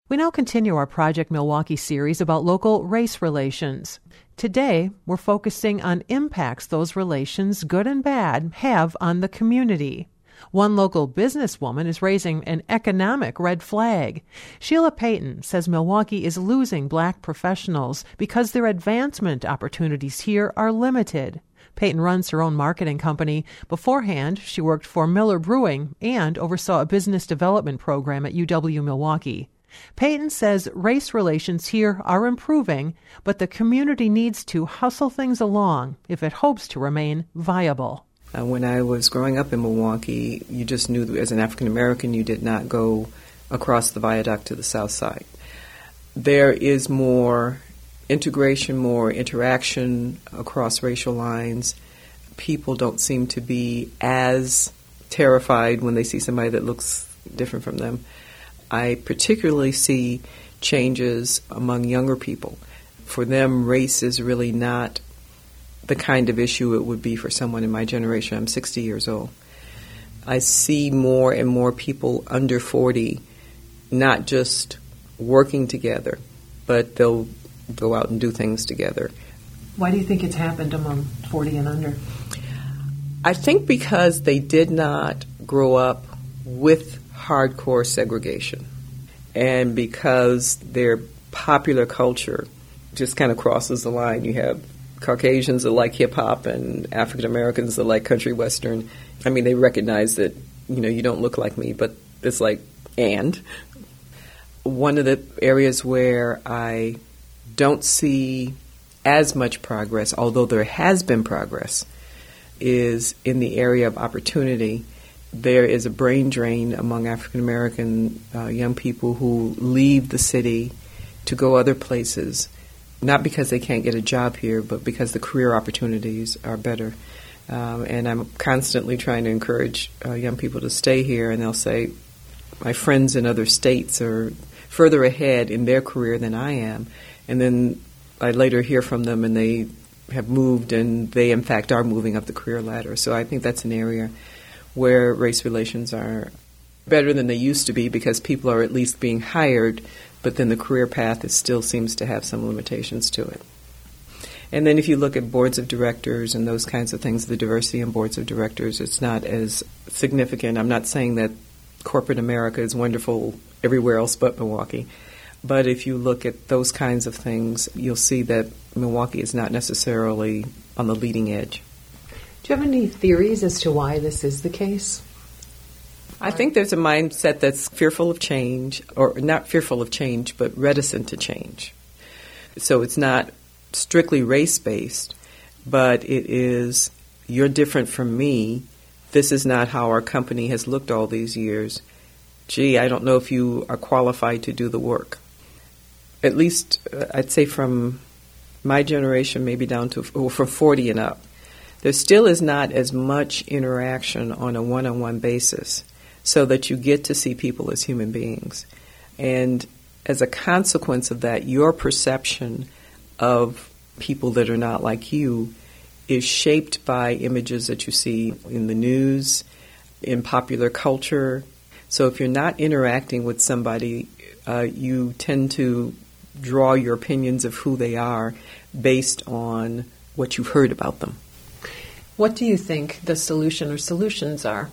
We now continue our Project Milwaukee series about local race relations. Today, we're focusing on impacts those relations, good and bad, have on the community. One local businesswoman is raising an economic red flag. Sheila Payton says Milwaukee is losing black professionals because their advancement opportunities here are limited. Payton runs her own marketing company. Beforehand, she worked for Miller Brewing and oversaw a business development program at UW Milwaukee. Payton says race relations here are improving, but the community needs to hustle things along if it hopes to remain viable. When I was growing up in Milwaukee, you just knew that as an African American you did not go across the viaduct to the south side. There is more integration, more interaction across racial lines. People don't seem to be as terrified when they see somebody that looks different from them. I particularly see changes among younger people. For them, race is really not the kind of issue it would be for someone in my generation. I'm 60 years old. I see more and more people under 40 not just working together, but they'll go out and do things together. Why do you think it's happened among 40 and under? I think because they did not grow up with hardcore segregation, and because their popular culture just kind of crosses the line. You have Caucasians that like hip-hop and African Americans that like country western. I mean, they recognize that, you don't look like me, but it's like, and. One of the areas where I don't see as much progress, although there has been progress, is in the area of opportunity. There is a brain drain among African American young people who leave the city to go other places, not because they can't get a job here, but because the career opportunities are better. And I'm constantly trying to encourage young people to stay here, and they'll say, my friends in other states are further ahead in their career than I am. And then I later hear from them, and they have moved, and they, in fact, are moving up the career ladder. So I think that's an area where race relations are better than they used to be, because people are at least being hired, but then the career path still seems to have some limitations to it. And then if you look at boards of directors and those kinds of things, the diversity in boards of directors, it's not as significant. I'm not saying that corporate America is wonderful everywhere else but Milwaukee. But if you look at those kinds of things, you'll see that Milwaukee is not necessarily on the leading edge. Do you have any theories as to why this is the case? I think there's a mindset that's fearful of change, or not fearful of change, but reticent to change. So it's not strictly race-based, but it is, you're different from me. This is not how our company has looked all these years. Gee, I don't know if you are qualified to do the work. At least, I'd say from my generation, maybe down to from 40 and up. There still is not as much interaction on a one-on-one basis so that you get to see people as human beings. And as a consequence of that, your perception of people that are not like you is shaped by images that you see in the news, in popular culture. So if you're not interacting with somebody, you tend to draw your opinions of who they are based on what you've heard about them. What do you think the solution or solutions are?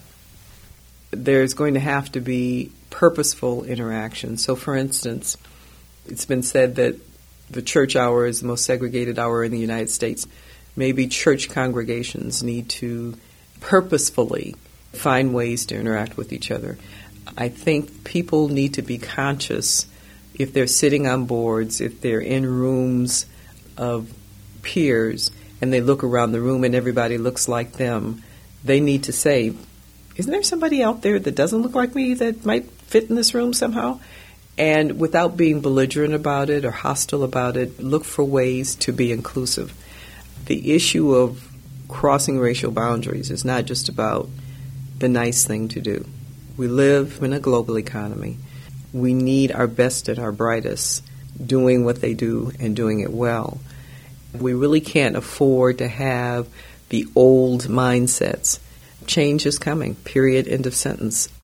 There's going to have to be purposeful interaction. So, for instance, it's been said that the church hour is the most segregated hour in the United States. Maybe church congregations need to purposefully find ways to interact with each other. I think people need to be conscious if they're sitting on boards, if they're in rooms of peers, and they look around the room and everybody looks like them, they need to say, isn't there somebody out there that doesn't look like me that might fit in this room somehow? And without being belligerent about it or hostile about it, look for ways to be inclusive. The issue of crossing racial boundaries is not just about the nice thing to do. We live in a global economy. We need our best and our brightest doing what they do and doing it well. We really can't afford to have the old mindsets. Change is coming, period, end of sentence.